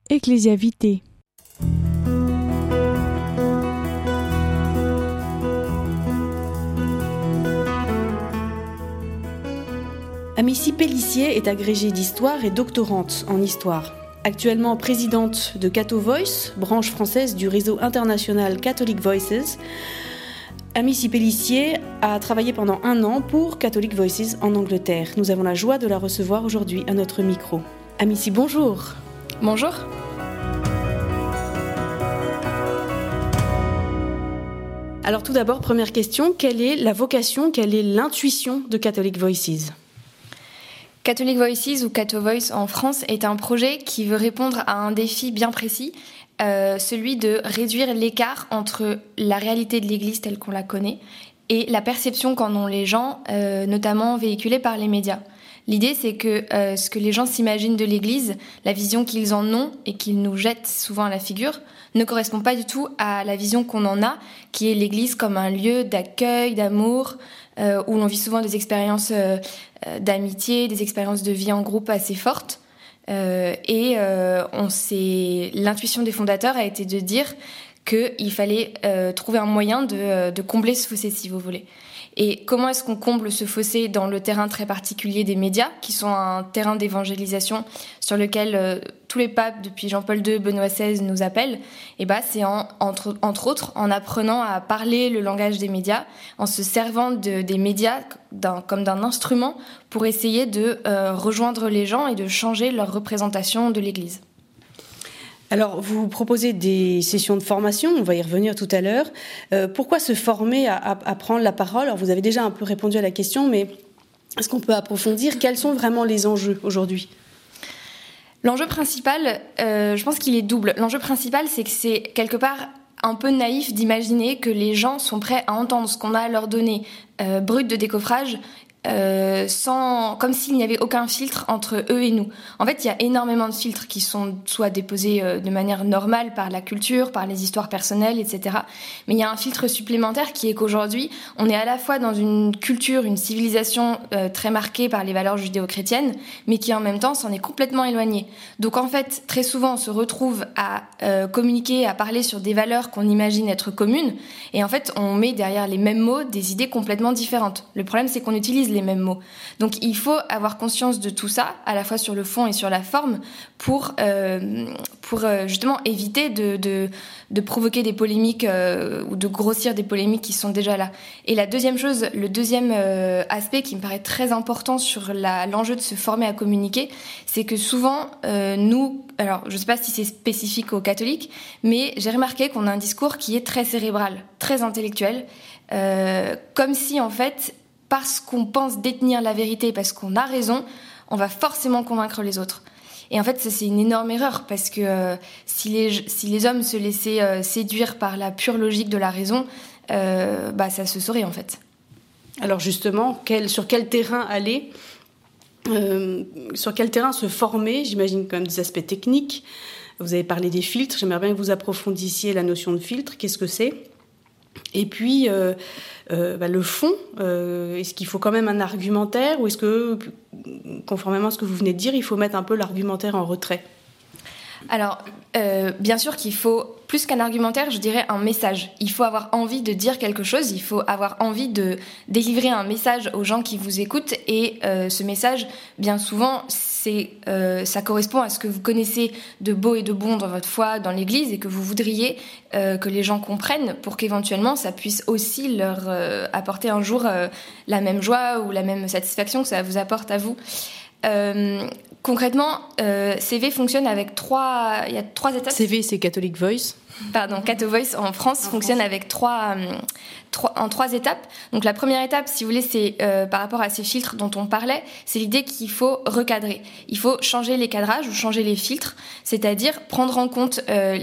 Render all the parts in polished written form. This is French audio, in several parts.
Ecclesia Vitae. Amici Pellissier est agrégée d'histoire et doctorante en histoire. Actuellement présidente de Cato Voice, branche française du réseau international Catholic Voices, Amici Pellissier a travaillé pendant 1 an pour Catholic Voices en Angleterre. Nous avons la joie de la recevoir aujourd'hui à notre micro. Amici, bonjour. Bonjour. Alors tout d'abord, première question, quelle est la vocation, quelle est l'intuition de Catholic Voices ? Catholic Voices ou Cato Voice en France est un projet qui veut répondre à un défi bien précis, celui de réduire l'écart entre la réalité de l'Église telle qu'on la connaît et la perception qu'en ont les gens, notamment véhiculée par les médias. L'idée, c'est que ce que les gens s'imaginent de l'Église, la vision qu'ils en ont et qu'ils nous jettent souvent à la figure, ne correspond pas du tout à la vision qu'on en a, qui est l'Église comme un lieu d'accueil, d'amour, où l'on vit souvent des expériences d'amitié, des expériences de vie en groupe assez fortes. L'intuition des fondateurs a été de dire qu'il fallait trouver un moyen de combler ce fossé, si vous voulez. Et comment est-ce qu'on comble ce fossé dans le terrain très particulier des médias, qui sont un terrain d'évangélisation sur lequel tous les papes, depuis Jean-Paul II, Benoît XVI, nous appellent? Et c'est entre autres en apprenant à parler le langage des médias, en se servant des médias comme d'un instrument pour essayer de rejoindre les gens et de changer leur représentation de l'Église. Alors, vous proposez des sessions de formation, on va y revenir tout à l'heure. Pourquoi se former à prendre la parole ? Alors, vous avez déjà un peu répondu à la question, mais est-ce qu'on peut approfondir ? Quels sont vraiment les enjeux aujourd'hui ? L'enjeu principal, je pense qu'il est double. L'enjeu principal, c'est que c'est quelque part un peu naïf d'imaginer que les gens sont prêts à entendre ce qu'on a à leur donner brut de décoffrage, comme s'il n'y avait aucun filtre entre eux et nous. En fait, il y a énormément de filtres qui sont soit déposés de manière normale par la culture, par les histoires personnelles, etc. Mais il y a un filtre supplémentaire qui est qu'aujourd'hui, on est à la fois dans une culture, une civilisation très marquée par les valeurs judéo-chrétiennes, mais qui en même temps s'en est complètement éloignée. Donc en fait, très souvent, on se retrouve à communiquer, à parler sur des valeurs qu'on imagine être communes, et en fait, on met derrière les mêmes mots des idées complètement différentes. Le problème, c'est qu'on utilise les mêmes mots. Donc il faut avoir conscience de tout ça, à la fois sur le fond et sur la forme, pour justement éviter de provoquer des polémiques ou de grossir des polémiques qui sont déjà là. Et la deuxième chose, le deuxième aspect qui me paraît très important sur l'enjeu de se former à communiquer, c'est que souvent, nous, alors je ne sais pas si c'est spécifique aux catholiques, mais j'ai remarqué qu'on a un discours qui est très cérebral, très intellectuel, comme si en fait, parce qu'on pense détenir la vérité, parce qu'on a raison, on va forcément convaincre les autres. Et en fait, ça, c'est une énorme erreur, parce que si les hommes se laissaient séduire par la pure logique de la raison, ça se saurait en fait. Alors justement, sur quel terrain aller ? Sur quel terrain se former ? J'imagine quand même des aspects techniques. Vous avez parlé des filtres, j'aimerais bien que vous approfondissiez la notion de filtre, qu'est-ce que c'est ? Et puis, le fond, est-ce qu'il faut quand même un argumentaire ou est-ce que, conformément à ce que vous venez de dire, il faut mettre un peu l'argumentaire en retrait ? Alors, bien sûr qu'il faut, plus qu'un argumentaire, je dirais un message. Il faut avoir envie de dire quelque chose, il faut avoir envie de délivrer un message aux gens qui vous écoutent. Et ce message, bien souvent, ça correspond à ce que vous connaissez de beau et de bon dans votre foi, dans l'Église, et que vous voudriez que les gens comprennent pour qu'éventuellement ça puisse aussi leur apporter un jour la même joie ou la même satisfaction que ça vous apporte à vous. Concrètement, CV fonctionne avec il y a 3 étapes. CV, c'est Catholic Voice. Pardon, Cato Voice en France fonctionne avec 3 étapes. Donc la première étape, si vous voulez, c'est par rapport à ces filtres dont on parlait, c'est l'idée qu'il faut recadrer. Il faut changer les cadrages ou changer les filtres, c'est-à-dire prendre en compte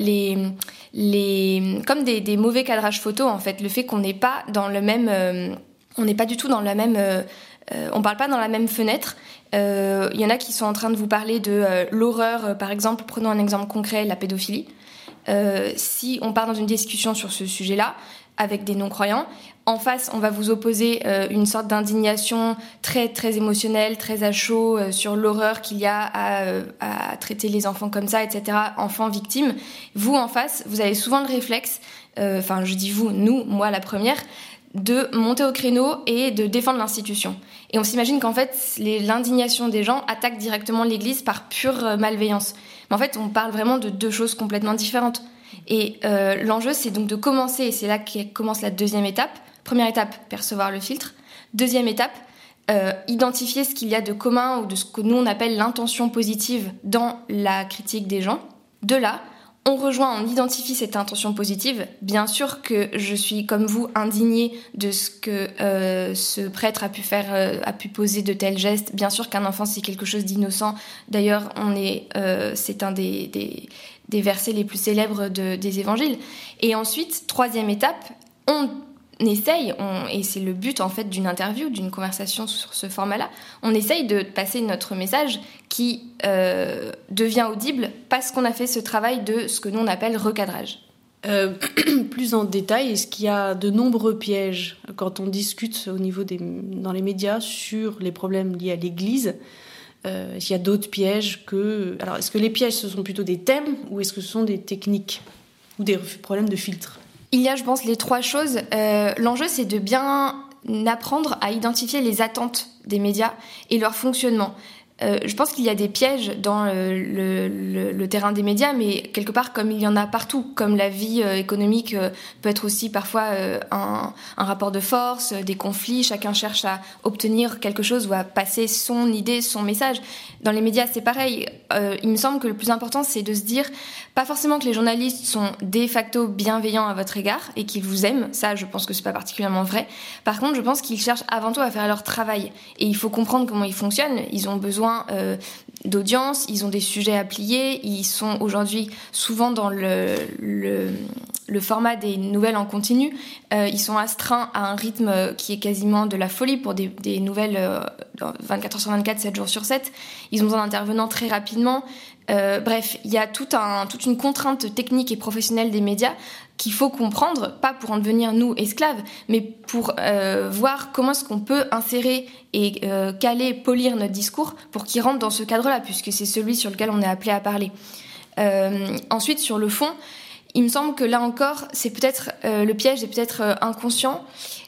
comme des mauvais cadrages photo en fait, le fait qu'on n'est pas dans le même, on n'est pas du tout dans la même, on parle pas dans la même fenêtre. Il y en a qui sont en train de vous parler de l'horreur, par exemple, prenons un exemple concret, la pédophilie. Si on part dans une discussion sur ce sujet-là, avec des non-croyants. En face, on va vous opposer une sorte d'indignation très, très émotionnelle, très à chaud sur l'horreur qu'il y a à traiter les enfants comme ça, etc., enfants victimes. Vous, en face, vous avez souvent le réflexe, je dis vous, nous, moi la première, de monter au créneau et de défendre l'institution. Et on s'imagine qu'en fait, l'indignation des gens attaque directement l'Église par pure malveillance. Mais en fait, on parle vraiment de deux choses complètement différentes. Et l'enjeu, c'est donc de commencer, et c'est là que commence la deuxième étape. Première étape, percevoir le filtre. Deuxième étape, identifier ce qu'il y a de commun ou de ce que nous on appelle l'intention positive dans la critique des gens. De là, on rejoint, on identifie cette intention positive. Bien sûr que je suis, comme vous, indignée de ce que ce prêtre a pu faire, a pu poser de tels gestes. Bien sûr qu'un enfant, c'est quelque chose d'innocent. D'ailleurs, c'est un des versets les plus célèbres des évangiles. Et ensuite, troisième étape, on essaye, et c'est le but en fait d'une interview, d'une conversation sur ce format-là, on essaye de passer notre message qui devient audible parce qu'on a fait ce travail de ce que nous on appelle recadrage. Plus en détail, est-ce qu'il y a de nombreux pièges quand on discute au niveau dans les médias sur les problèmes liés à l'Église? Est-ce qu'il y a d'autres pièges Alors, est-ce que les pièges, ce sont plutôt des thèmes ou est-ce que ce sont des techniques ou des problèmes de filtre? Il y a, je pense, les trois choses. L'enjeu, c'est de bien apprendre à identifier les attentes des médias et leur fonctionnement. Je pense qu'il y a des pièges dans le terrain des médias, mais quelque part, comme il y en a partout, comme la vie économique peut être aussi parfois un rapport de force, des conflits, chacun cherche à obtenir quelque chose ou à passer son idée, son message. Dans les médias, c'est pareil. Il me semble que le plus important, c'est de se dire, pas forcément que les journalistes sont de facto bienveillants à votre égard et qu'ils vous aiment, ça je pense que c'est pas particulièrement vrai. Par contre, je pense qu'ils cherchent avant tout à faire leur travail et il faut comprendre comment ils fonctionnent. Ils ont besoin d'audience, ils ont des sujets à plier, ils sont aujourd'hui souvent dans le format des nouvelles en continu, ils sont astreints à un rythme qui est quasiment de la folie pour des nouvelles 24 heures sur 24, 7 jours sur 7, ils ont besoin d'intervenants très rapidement. Bref, il y a toute une contrainte technique et professionnelle des médias qu'il faut comprendre, pas pour en devenir nous esclaves, mais pour voir comment est-ce qu'on peut insérer et caler, polir notre discours pour qu'il rentre dans ce cadre-là, puisque c'est celui sur lequel on est appelé à parler. Ensuite, sur le fond, il me semble que là encore, c'est peut-être le piège est peut-être inconscient.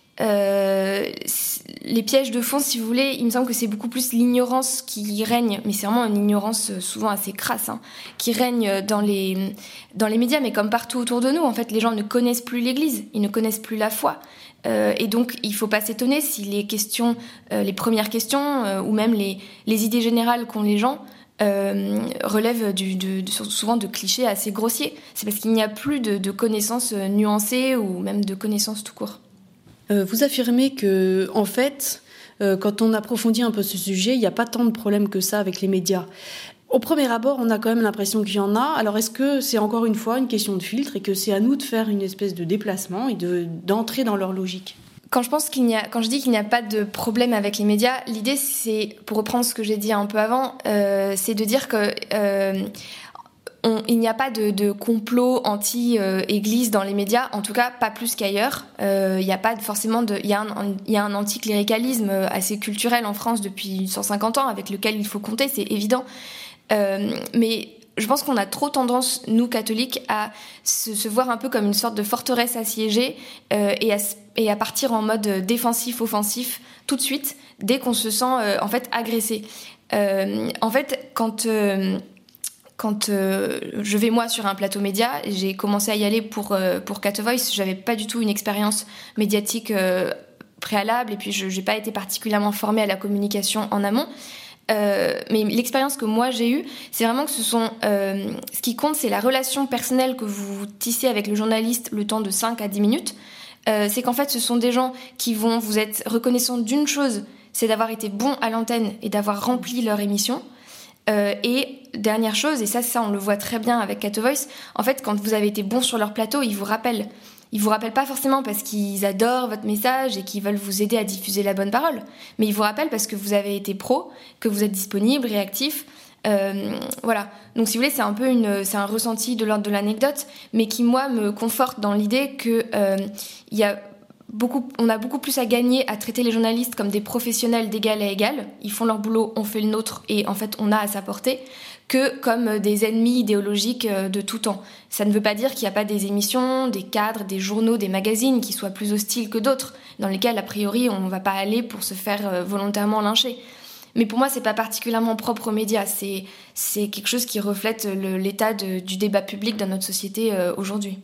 Les pièges de fond, si vous voulez, il me semble que c'est beaucoup plus l'ignorance qui règne, mais c'est vraiment une ignorance souvent assez crasse, qui règne dans les médias, mais comme partout autour de nous. En fait, les gens ne connaissent plus l'Église, ils ne connaissent plus la foi. Et donc, il ne faut pas s'étonner si les questions, les premières questions, ou même les idées générales qu'ont les gens, relèvent souvent de clichés assez grossiers. C'est parce qu'il n'y a plus de connaissances nuancées ou même de connaissances tout court. Vous affirmez que, en fait, quand on approfondit un peu ce sujet, il n'y a pas tant de problèmes que ça avec les médias. Au premier abord, on a quand même l'impression qu'il y en a. Alors, est-ce que c'est encore une fois une question de filtre et que c'est à nous de faire une espèce de déplacement et d'entrer dans leur logique ? Quand je dis qu'il n'y a pas de problème avec les médias, l'idée, c'est, pour reprendre ce que j'ai dit un peu avant, c'est de dire que il n'y a pas de complot anti-église dans les médias, en tout cas pas plus qu'ailleurs. Il y a pas forcément il y a un anticléricalisme assez culturel en France depuis 150 ans avec lequel il faut compter, c'est évident. Mais je pense qu'on a trop tendance, nous catholiques, à se voir un peu comme une sorte de forteresse assiégée et à partir en mode défensif-offensif tout de suite dès qu'on se sent en fait agressé. En fait, quand je vais moi sur un plateau média, j'ai commencé à y aller pour Cat Voice, j'avais pas du tout une expérience médiatique préalable et puis je n'ai pas été particulièrement formée à la communication en amont. Mais l'expérience que moi j'ai eue, c'est vraiment que ce qui compte, c'est la relation personnelle que vous tissez avec le journaliste le temps de 5 à 10 minutes. C'est qu'en fait ce sont des gens qui vont vous être reconnaissants d'une chose, c'est d'avoir été bons à l'antenne et d'avoir rempli leur émission. Et dernière chose, et ça on le voit très bien avec Cat Voice, en fait quand vous avez été bon sur leur plateau, ils vous rappellent pas forcément parce qu'ils adorent votre message et qu'ils veulent vous aider à diffuser la bonne parole, mais ils vous rappellent parce que vous avez été pro, que vous êtes disponible, réactif, Voilà. Donc si vous voulez, c'est un peu c'est un ressenti de l'ordre de l'anecdote, mais qui moi me conforte dans l'idée que on a beaucoup plus à gagner à traiter les journalistes comme des professionnels d'égal à égal. Ils font leur boulot, on fait le nôtre, et en fait on a à s'apporter, que comme des ennemis idéologiques de tout temps. Ça ne veut pas dire qu'il n'y a pas des émissions, des cadres, des journaux, des magazines qui soient plus hostiles que d'autres, dans lesquels a priori on ne va pas aller pour se faire volontairement lyncher. Mais pour moi, c'est pas particulièrement propre aux médias. C'est quelque chose qui reflète l'état du débat public dans notre société aujourd'hui.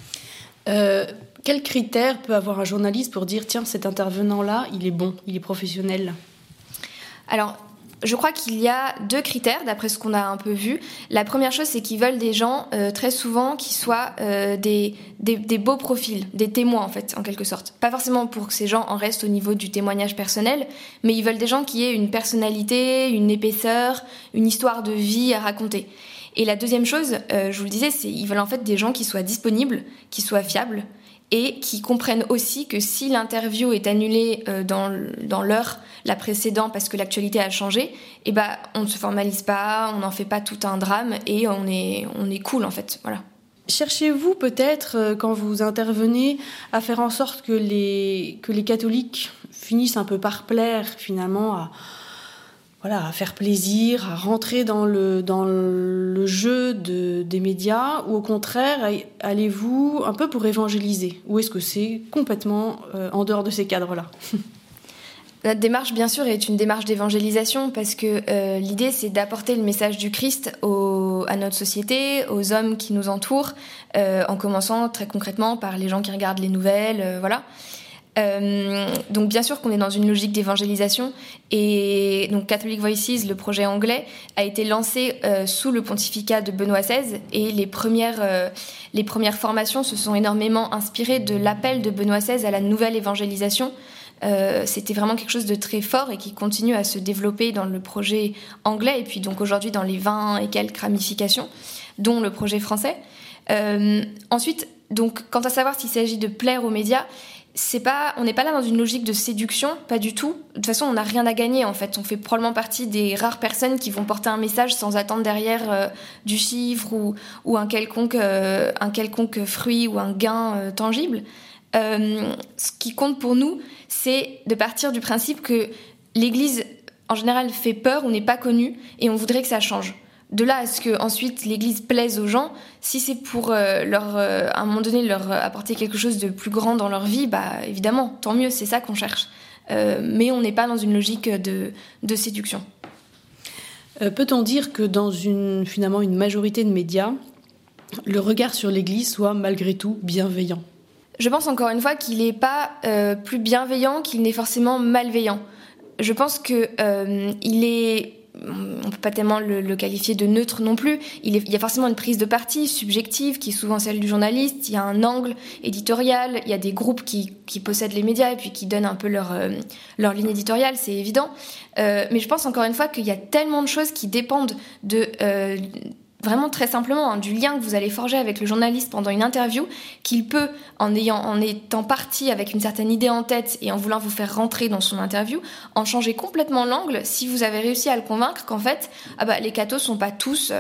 Quels critères peut avoir un journaliste pour dire tiens, cet intervenant-là, il est bon, il est professionnel ? Alors, je crois qu'il y a 2 critères, d'après ce qu'on a un peu vu. La première chose, c'est qu'ils veulent des gens, très souvent, qui soient des beaux profils, des témoins, en fait, en quelque sorte. Pas forcément pour que ces gens en restent au niveau du témoignage personnel, mais ils veulent des gens qui aient une personnalité, une épaisseur, une histoire de vie à raconter. Et la deuxième chose, je vous le disais, c'est qu'ils veulent en fait des gens qui soient disponibles, qui soient fiables, et qui comprennent aussi que si l'interview est annulée dans l'heure la précédente parce que l'actualité a changé, on ne se formalise pas, on n'en fait pas tout un drame et on est cool en fait. Voilà. Cherchez-vous peut-être, quand vous intervenez, à faire en sorte que les catholiques finissent un peu par plaire finalement à faire plaisir, à rentrer dans le jeu des médias, ou au contraire, allez-vous un peu pour évangéliser ? Ou est-ce que c'est complètement en dehors de ces cadres-là ? Notre démarche, bien sûr, est une démarche d'évangélisation parce que l'idée, c'est d'apporter le message du Christ à notre société, aux hommes qui nous entourent, en commençant très concrètement par les gens qui regardent les nouvelles, voilà. Donc bien sûr qu'on est dans une logique d'évangélisation et donc Catholic Voices, le projet anglais, a été lancé sous le pontificat de Benoît XVI et les premières formations se sont énormément inspirées de l'appel de Benoît XVI à la nouvelle évangélisation. C'était vraiment quelque chose de très fort et qui continue à se développer dans le projet anglais et puis donc aujourd'hui dans les 20 et quelques ramifications, dont le projet français. Ensuite, donc quant à savoir s'il s'agit de plaire aux médias, on n'est pas là dans une logique de séduction, pas du tout. De toute façon, on n'a rien à gagner en fait. On fait probablement partie des rares personnes qui vont porter un message sans attendre derrière du chiffre ou un quelconque fruit ou un gain tangible. Ce qui compte pour nous, c'est de partir du principe que l'Église, en général, fait peur, on n'est pas connu et on voudrait que ça change. De là à ce que ensuite l'Église plaise aux gens, si c'est pour à un moment donné leur apporter quelque chose de plus grand dans leur vie, évidemment, tant mieux, c'est ça qu'on cherche. Mais on n'est pas dans une logique de séduction. Peut-on dire que dans finalement une majorité de médias, le regard sur l'Église soit malgré tout bienveillant ? Je pense encore une fois qu'il n'est pas plus bienveillant qu'il n'est forcément malveillant. Je pense que il est... On ne peut pas tellement le qualifier de neutre non plus. Il y a forcément une prise de parti subjective qui est souvent celle du journaliste. Il y a un angle éditorial. Il y a des groupes qui possèdent les médias et puis qui donnent un peu leur ligne éditoriale, c'est évident. Mais je pense encore une fois qu'il y a tellement de choses qui dépendent vraiment très simplement du lien que vous allez forger avec le journaliste pendant une interview, qu'il peut, en étant parti avec une certaine idée en tête et en voulant vous faire rentrer dans son interview, en changer complètement l'angle si vous avez réussi à le convaincre qu'en fait, les cathos sont pas tous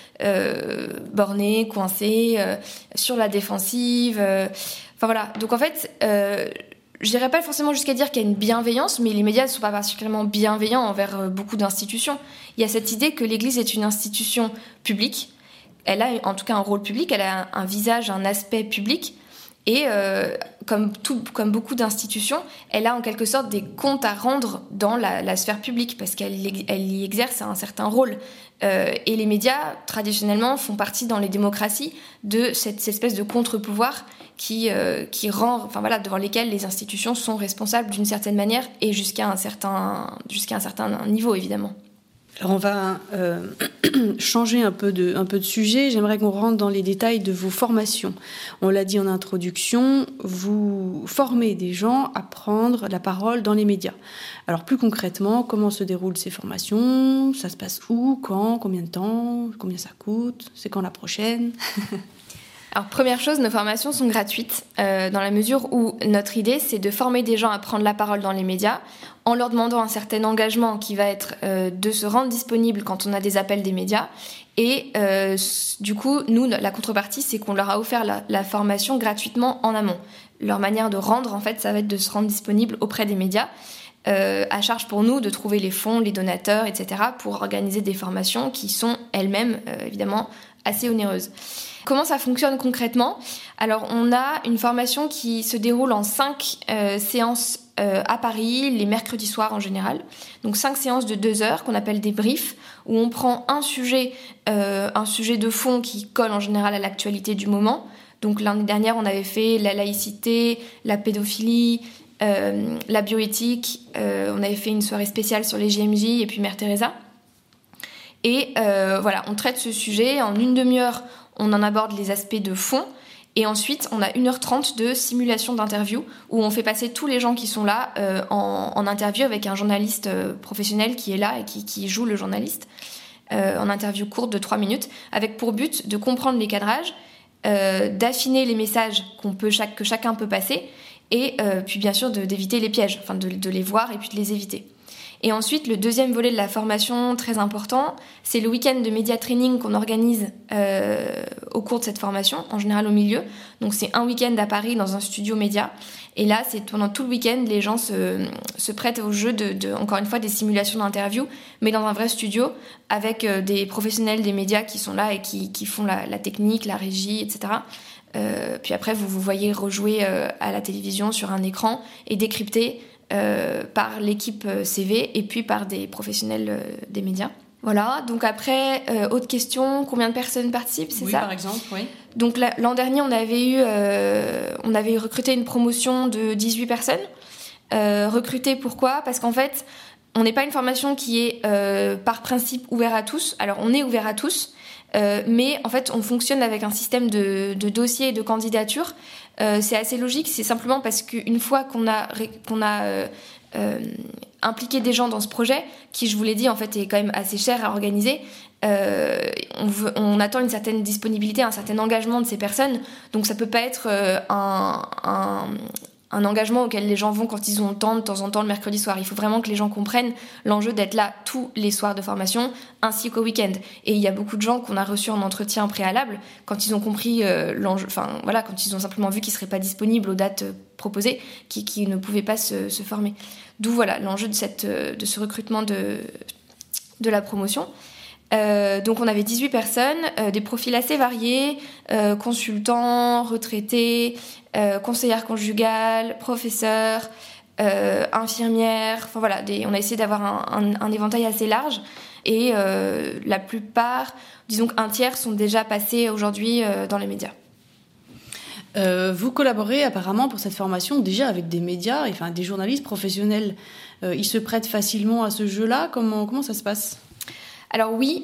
bornés, coincés, sur la défensive. Enfin voilà. Donc en fait, je dirais pas forcément jusqu'à dire qu'il y a une bienveillance, mais les médias ne sont pas particulièrement bienveillants envers beaucoup d'institutions. Il y a cette idée que l'Église est une institution publique. Elle a en tout cas un rôle public, elle a un visage, un aspect public. Et comme beaucoup d'institutions, elle a en quelque sorte des comptes à rendre dans la sphère publique parce qu'elle y exerce un certain rôle. Et les médias, traditionnellement, font partie dans les démocraties de cette espèce de contre-pouvoir qui rend, devant lesquels les institutions sont responsables d'une certaine manière et jusqu'à un certain niveau, évidemment. Alors on va changer un peu de sujet. J'aimerais qu'on rentre dans les détails de vos formations. On l'a dit en introduction, vous formez des gens à prendre la parole dans les médias. Alors plus concrètement, comment se déroulent ces formations ? Ça se passe où ? Quand ? Combien de temps ? Combien ça coûte ? C'est quand la prochaine ? Alors, première chose, nos formations sont gratuites, dans la mesure où notre idée, c'est de former des gens à prendre la parole dans les médias, en leur demandant un certain engagement qui va être de se rendre disponible quand on a des appels des médias. Et du coup, nous, la contrepartie, c'est qu'on leur a offert la formation gratuitement en amont. Leur manière de rendre, en fait, ça va être de se rendre disponible auprès des médias, à charge pour nous de trouver les fonds, les donateurs, etc., pour organiser des formations qui sont elles-mêmes, évidemment, assez onéreuses. Comment ça fonctionne concrètement ? Alors, on a une formation qui se déroule en 5 séances à Paris, les mercredis soirs en général. Donc 5 séances de 2 heures qu'on appelle des briefs, où on prend un sujet de fond qui colle en général à l'actualité du moment. Donc l'année dernière, on avait fait la laïcité, la pédophilie, la bioéthique. On avait fait une soirée spéciale sur les JMJ et puis Mère Teresa. Et voilà, on traite ce sujet. En une demi-heure, on en aborde les aspects de fond. Et ensuite, on a 1h30 de simulation d'interview où on fait passer tous les gens qui sont là en interview avec un journaliste professionnel qui est là et qui joue le journaliste en interview courte de 3 minutes, avec pour but de comprendre les cadrages, d'affiner les messages que chacun peut passer et puis bien sûr d'éviter les pièges, enfin de les voir et puis de les éviter. Et ensuite, le deuxième volet de la formation, très important, c'est le week-end de média training qu'on organise au cours de cette formation, en général au milieu. Donc c'est un week-end à Paris dans un studio média. Et là, c'est pendant tout le week-end, les gens se prêtent au jeu encore une fois, des simulations d'interview, mais dans un vrai studio, avec des professionnels des médias qui sont là et qui font la technique, la régie, etc. Puis après, vous voyez rejouer à la télévision sur un écran et décrypter par l'équipe CV et puis par des professionnels des médias. Voilà, donc après, autre question, combien de personnes participent, c'est oui, ça ? Oui, par exemple, oui. Donc l'an dernier, on avait recruté une promotion de 18 personnes. Recruté pourquoi ? Parce qu'en fait, on n'est pas une formation qui est par principe ouverte à tous. Alors on est ouvert à tous, mais en fait, on fonctionne avec un système de dossiers et de candidatures. C'est assez logique, c'est simplement parce qu'une fois qu'on a impliqué des gens dans ce projet, qui, je vous l'ai dit, en fait, est quand même assez cher à organiser, on attend une certaine disponibilité, un certain engagement de ces personnes. Donc ça peut pas être un engagement auquel les gens vont quand ils ont le temps, de temps en temps, le mercredi soir. Il faut vraiment que les gens comprennent l'enjeu d'être là tous les soirs de formation, ainsi qu'au week-end. Et il y a beaucoup de gens qu'on a reçus en entretien préalable, quand ils ont compris l'enjeu, enfin voilà, quand ils ont simplement vu qu'ils seraient pas disponibles aux dates proposées, qui ne pouvaient pas se former. D'où voilà l'enjeu de ce recrutement de la promotion. Donc on avait 18 personnes, des profils assez variés, consultants, retraités, conseillères conjugales, professeurs, infirmières, enfin voilà, on a essayé d'avoir un éventail assez large et la plupart, disons qu'un tiers sont déjà passés aujourd'hui dans les médias. Vous collaborez apparemment pour cette formation déjà avec des médias, enfin des journalistes professionnels. Ils se prêtent facilement à ce jeu-là. Comment ça se passe ? Alors oui,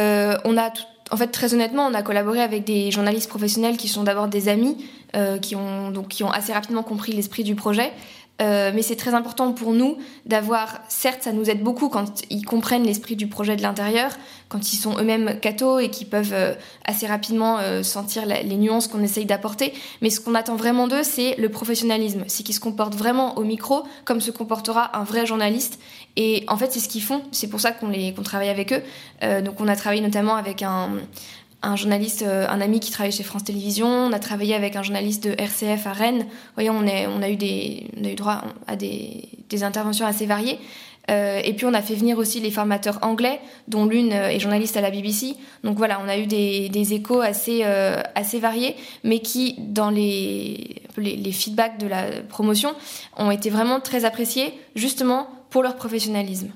en fait, très honnêtement, on a collaboré avec des journalistes professionnels qui sont d'abord des amis, qui ont assez rapidement compris l'esprit du projet. Mais c'est très important pour nous d'avoir, certes, ça nous aide beaucoup quand ils comprennent l'esprit du projet de l'intérieur, quand ils sont eux-mêmes cathos et qui peuvent assez rapidement sentir les nuances qu'on essaye d'apporter. Mais ce qu'on attend vraiment d'eux, c'est le professionnalisme. C'est qu'ils se comportent vraiment au micro comme se comportera un vrai journaliste. Et en fait, c'est ce qu'ils font. C'est pour ça qu'on travaille avec eux. Donc on a travaillé notamment avec un journaliste, un ami qui travaille chez France Télévisions. On a travaillé avec un journaliste de RCF à Rennes. Voyez, on a eu droit à des interventions assez variées. Et puis on a fait venir aussi les formateurs anglais, dont l'une est journaliste à la BBC. Donc voilà, on a eu des échos assez variés, mais qui, dans les feedbacks de la promotion, ont été vraiment très appréciés, justement pour leur professionnalisme.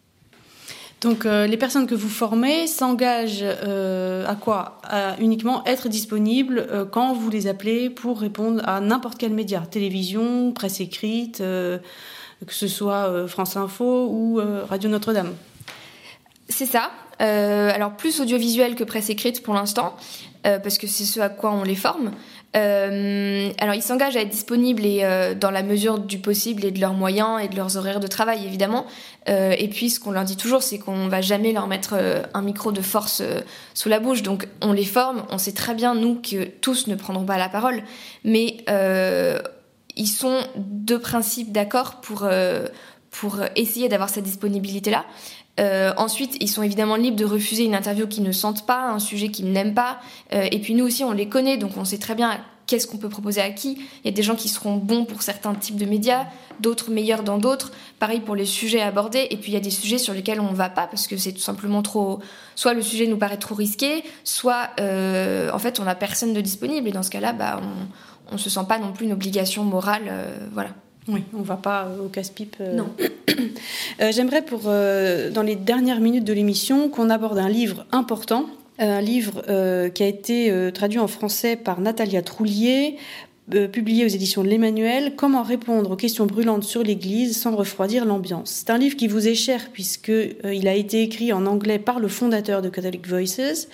Donc les personnes que vous formez s'engagent à quoi ? À uniquement être disponibles quand vous les appelez pour répondre à n'importe quel média, télévision, presse écrite, que ce soit France Info ou Radio Notre-Dame. C'est ça. alors plus audiovisuel que presse écrite pour l'instant, parce que c'est ce à quoi on les forme. Alors ils s'engagent à être disponibles et dans la mesure du possible et de leurs moyens et de leurs horaires de travail évidemment. Et puis ce qu'on leur dit toujours, c'est qu'on va jamais leur mettre un micro de force sous la bouche. Donc on les forme, on sait très bien nous que tous ne prendront pas la parole, mais ils sont de principe d'accord pour essayer d'avoir cette disponibilité-là. Ensuite, ils sont évidemment libres de refuser une interview qu'ils ne sentent pas, un sujet qu'ils n'aiment pas. Et puis nous aussi, on les connaît, donc on sait très bien qu'est-ce qu'on peut proposer à qui. Il y a des gens qui seront bons pour certains types de médias, d'autres meilleurs dans d'autres. Pareil pour les sujets abordés. Et puis il y a des sujets sur lesquels on ne va pas parce que c'est tout simplement trop... Soit le sujet nous paraît trop risqué, soit en fait on n'a personne de disponible. Et dans ce cas-là, on ne se sent pas non plus une obligation morale. Voilà. Oui, on ne va pas au casse-pipe. Non. J'aimerais, dans les dernières minutes de l'émission, qu'on aborde un livre important, un livre qui a été traduit en français par Natalia Troulier, publié aux éditions de l'Emmanuel, « Comment répondre aux questions brûlantes sur l'Église sans refroidir l'ambiance ». C'est un livre qui vous est cher puisqu'il a été écrit en anglais par le fondateur de Catholic Voices.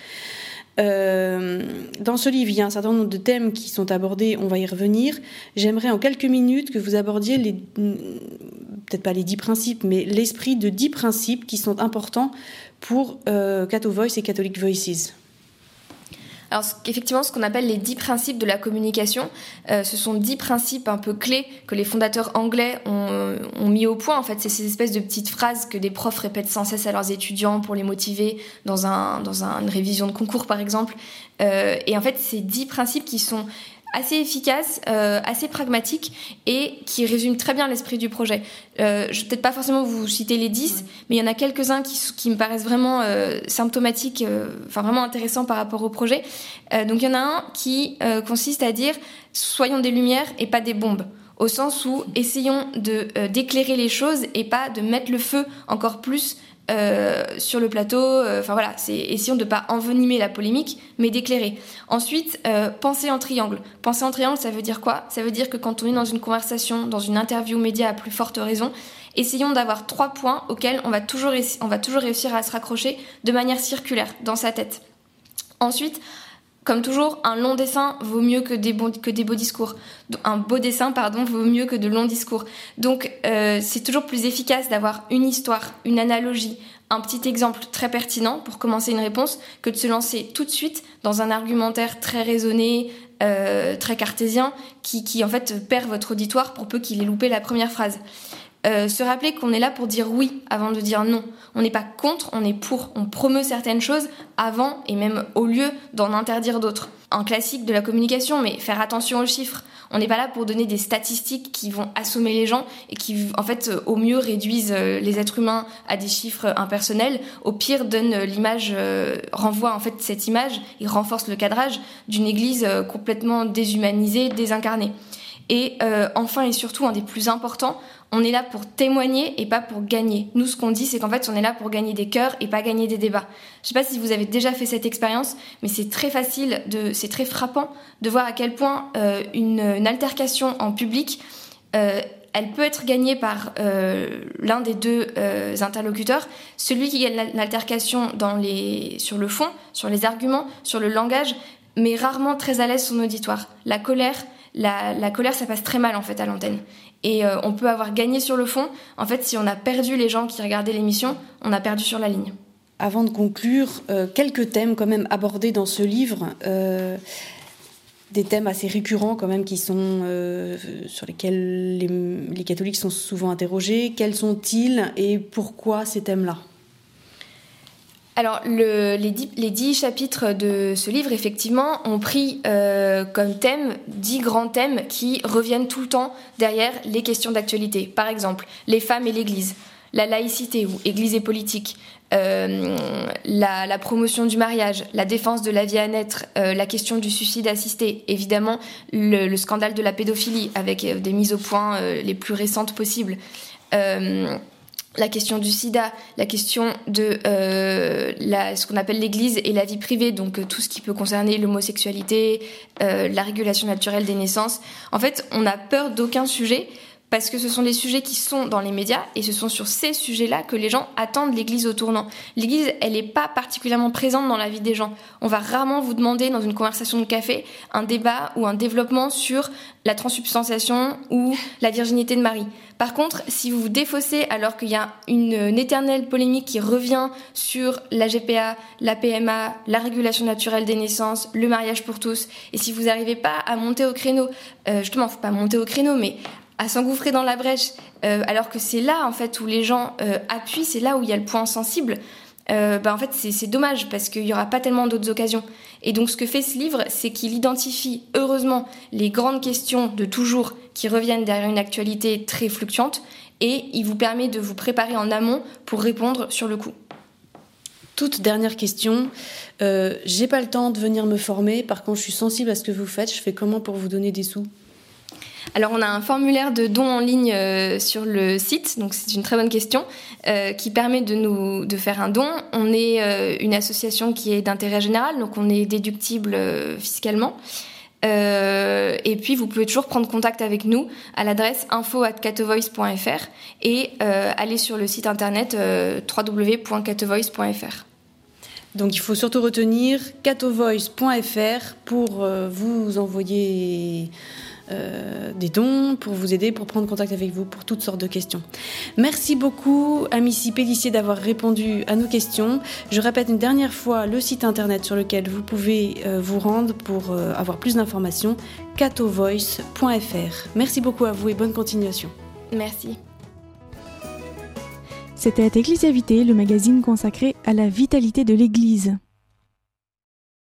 Dans ce livre, il y a un certain nombre de thèmes qui sont abordés, on va y revenir. J'aimerais en quelques minutes que vous abordiez peut-être pas les 10 principes, mais l'esprit de 10 principes qui sont importants pour Catho Voice et Catholic Voices. Alors effectivement, ce qu'on appelle les 10 principes de la communication, ce sont 10 principes un peu clés que les fondateurs anglais ont mis au point. En fait, c'est ces espèces de petites phrases que des profs répètent sans cesse à leurs étudiants pour les motiver dans une révision de concours, par exemple. Et en fait, ces 10 principes qui sont assez efficace, assez pragmatique et qui résume très bien l'esprit du projet. Je vais peut-être pas forcément vous citer les 10, mais il y en a quelques-uns qui me paraissent vraiment symptomatiques, vraiment intéressants par rapport au projet. Donc il y en a un qui consiste à dire « soyons des lumières et pas des bombes ». Au sens où essayons d'éclairer les choses et pas de mettre le feu encore plus sur le plateau. Essayons de pas envenimer la polémique, mais d'éclairer. Ensuite, penser en triangle. Penser en triangle, ça veut dire quoi ? Ça veut dire que quand on est dans une conversation, dans une interview média à plus forte raison, essayons d'avoir 3 points auxquels on va toujours réussir à se raccrocher de manière circulaire dans sa tête. Ensuite, comme toujours, un long dessin vaut mieux que des beaux discours. Un beau dessin, vaut mieux que de longs discours. Donc, c'est toujours plus efficace d'avoir une histoire, une analogie, un petit exemple très pertinent pour commencer une réponse que de se lancer tout de suite dans un argumentaire très raisonné, très cartésien, qui en fait perd votre auditoire pour peu qu'il ait loupé la première phrase. Se rappeler qu'on est là pour dire oui avant de dire non. On n'est pas contre, on est pour. On promeut certaines choses avant et même au lieu d'en interdire d'autres. Un classique de la communication, mais faire attention aux chiffres. On n'est pas là pour donner des statistiques qui vont assommer les gens et qui, en fait, au mieux réduisent les êtres humains à des chiffres impersonnels. Au pire, donne l'image, renvoie en fait cette image et renforce le cadrage d'une église complètement déshumanisée, désincarnée. Et enfin et surtout, un des plus importants, on est là pour témoigner et pas pour gagner. Nous, ce qu'on dit, c'est qu'en fait, on est là pour gagner des cœurs et pas gagner des débats. Je sais pas si vous avez déjà fait cette expérience, mais c'est très c'est très frappant de voir à quel point une altercation en public, elle peut être gagnée par l'un des deux interlocuteurs, celui qui gagne l'altercation sur le fond, sur les arguments, sur le langage, mais rarement très à l'aise son auditoire. La colère, ça passe très mal en fait à l'antenne. Et on peut avoir gagné sur le fond. En fait, si on a perdu les gens qui regardaient l'émission, on a perdu sur la ligne. Avant de conclure, quelques thèmes quand même abordés dans ce livre, des thèmes assez récurrents quand même qui sont sur lesquels les catholiques sont souvent interrogés. Quels sont-ils et pourquoi ces thèmes-là ? Alors, les 10 chapitres de ce livre, effectivement, ont pris comme thème 10 grands thèmes qui reviennent tout le temps derrière les questions d'actualité. Par exemple, les femmes et l'Église, la laïcité ou Église et politique, la promotion du mariage, la défense de la vie à naître, la question du suicide assisté, évidemment le scandale de la pédophilie avec des mises au point les plus récentes possibles. La question du sida, la question de ce qu'on appelle l'Église et la vie privée, donc tout ce qui peut concerner l'homosexualité, la régulation naturelle des naissances. En fait, on a peur d'aucun sujet parce que ce sont des sujets qui sont dans les médias et ce sont sur ces sujets-là que les gens attendent l'Église au tournant. L'Église, elle n'est pas particulièrement présente dans la vie des gens. On va rarement vous demander dans une conversation de café un débat ou un développement sur la transsubstantiation ou la virginité de Marie. Par contre, si vous vous défaussez alors qu'il y a une éternelle polémique qui revient sur la GPA, la PMA, la régulation naturelle des naissances, le mariage pour tous, et si vous n'arrivez pas à monter au créneau, justement, faut pas monter au créneau, mais à s'engouffrer dans la brèche, alors que c'est là en fait où les gens appuient, c'est là où il y a le point sensible. En fait c'est dommage parce qu'il n'y aura pas tellement d'autres occasions. Et donc ce que fait ce livre, c'est qu'il identifie heureusement les grandes questions de toujours qui reviennent derrière une actualité très fluctuante et il vous permet de vous préparer en amont pour répondre sur le coup. Toute dernière question, j'ai pas le temps de venir me former, par contre je suis sensible à ce que vous faites, je fais comment pour vous donner des sous ? Alors on a un formulaire de dons en ligne sur le site, donc c'est une très bonne question, qui permet de faire un don. On est une association qui est d'intérêt général, donc on est déductible fiscalement. Et puis vous pouvez toujours prendre contact avec nous à l'adresse info@catovoice.fr et aller sur le site internet www.catovoice.fr. Donc il faut surtout retenir catovoice.fr pour vous envoyer des dons, pour vous aider, pour prendre contact avec vous pour toutes sortes de questions. Merci beaucoup Amici Pélissier d'avoir répondu à nos questions. Je répète une dernière fois le site internet sur lequel vous pouvez vous rendre pour avoir plus d'informations, catovoice.fr. Merci beaucoup à vous et bonne continuation. Merci. C'était Ecclesia Vitae, le magazine consacré à la vitalité de l'Église.